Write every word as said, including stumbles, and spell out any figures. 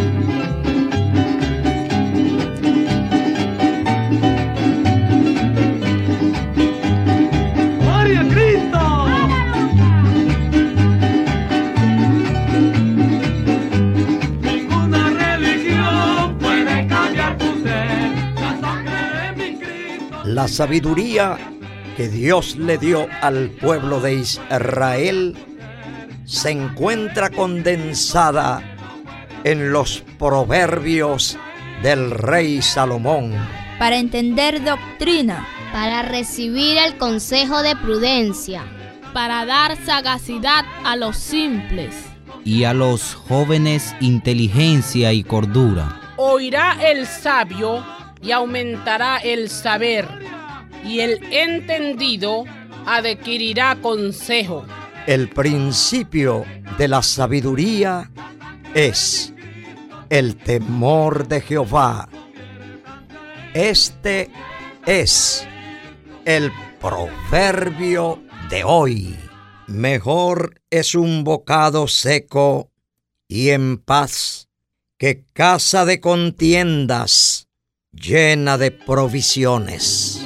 La sabiduría que Dios le dio al pueblo de Israel se encuentra condensada en los proverbios del rey Salomón. Para entender doctrina, para recibir el consejo de prudencia, para dar sagacidad a los simples, y a los jóvenes inteligencia y cordura. Oirá el sabio y aumentará el saber, y el entendido adquirirá consejo. El principio de la sabiduría es el temor de Jehová. Este es el proverbio de hoy. Mejor es un bocado seco y en paz que casa de contiendas llena de provisiones.